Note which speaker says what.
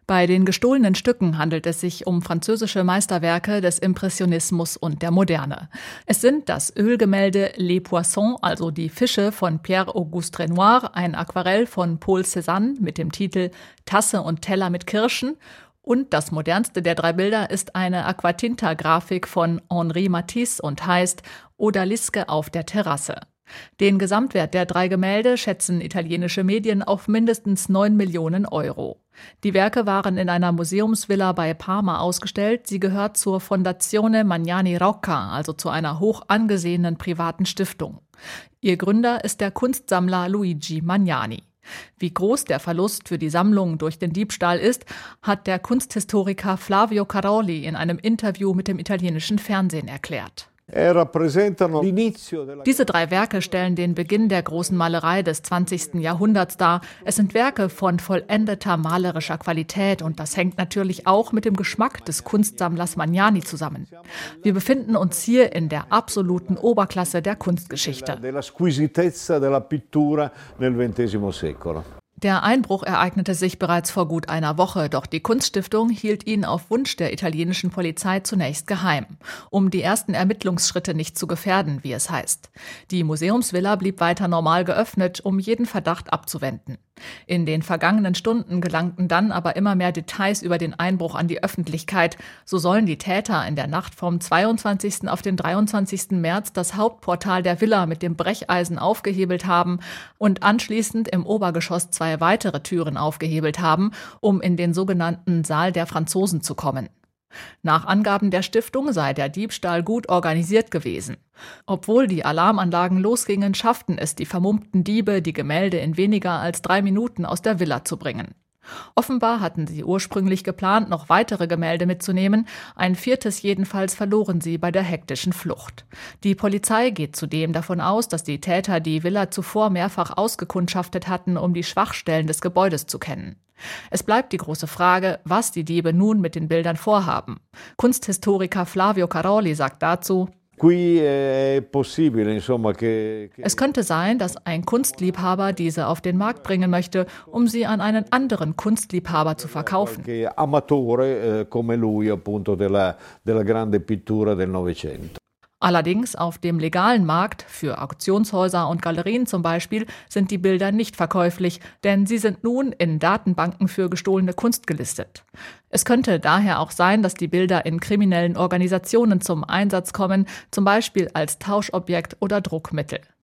Speaker 1: Bei den gestohlenen Stücken handelt es sich um französische Meisterwerke des Impressionismus und der Moderne. Es sind das Ölgemälde Les Poissons, also die Fische von Pierre-Auguste Renoir, ein Aquarell von Paul Cézanne mit dem Titel Tasse und Teller mit Kirschen und das modernste der 3 Bilder ist eine Aquatinta-Grafik von Henri Matisse und heißt Odalisque auf der Terrasse. Den Gesamtwert der 3 Gemälde schätzen italienische Medien auf mindestens 9 Millionen Euro. Die Werke waren in einer Museumsvilla bei Parma ausgestellt. Sie gehört zur Fondazione Magnani Rocca, also zu einer hoch angesehenen privaten Stiftung. Ihr Gründer ist der Kunstsammler Luigi Magnani. Wie groß der Verlust für die Sammlung durch den Diebstahl ist, hat der Kunsthistoriker Flavio Caroli in einem Interview mit dem italienischen Fernsehen erklärt. Diese 3 Werke stellen den Beginn der großen Malerei des 20. Jahrhunderts dar. Es sind Werke von vollendeter malerischer Qualität und das hängt natürlich auch mit dem Geschmack des Kunstsammlers Magnani zusammen. Wir befinden uns hier in der absoluten Oberklasse der Kunstgeschichte. Der Einbruch ereignete sich bereits vor gut einer Woche, doch die Kunststiftung hielt ihn auf Wunsch der italienischen Polizei zunächst geheim, um die ersten Ermittlungsschritte nicht zu gefährden, wie es heißt. Die Museumsvilla blieb weiter normal geöffnet, um jeden Verdacht abzuwenden. In den vergangenen Stunden gelangten dann aber immer mehr Details über den Einbruch an die Öffentlichkeit. So sollen die Täter in der Nacht vom 22. auf den 23. März das Hauptportal der Villa mit dem Brecheisen aufgehebelt haben und anschließend im Obergeschoss 2 weitere Türen aufgehebelt haben, um in den sogenannten Saal der Franzosen zu kommen. Nach Angaben der Stiftung sei der Diebstahl gut organisiert gewesen. Obwohl die Alarmanlagen losgingen, schafften es die vermummten Diebe, die Gemälde in weniger als 3 Minuten aus der Villa zu bringen. Offenbar hatten sie ursprünglich geplant, noch weitere Gemälde mitzunehmen. Ein 4. jedenfalls verloren sie bei der hektischen Flucht. Die Polizei geht zudem davon aus, dass die Täter die Villa zuvor mehrfach ausgekundschaftet hatten, um die Schwachstellen des Gebäudes zu kennen. Es bleibt die große Frage, was die Diebe nun mit den Bildern vorhaben. Kunsthistoriker Flavio Caroli sagt dazu: Es könnte sein, dass ein Kunstliebhaber diese auf den Markt bringen möchte, um sie an einen anderen Kunstliebhaber zu verkaufen. Allerdings auf dem legalen Markt, für Auktionshäuser und Galerien zum Beispiel, sind die Bilder nicht verkäuflich, denn sie sind nun in Datenbanken für gestohlene Kunst gelistet. Es könnte daher auch sein, dass die Bilder in kriminellen Organisationen zum Einsatz kommen, zum Beispiel als Tauschobjekt oder Druckmittel.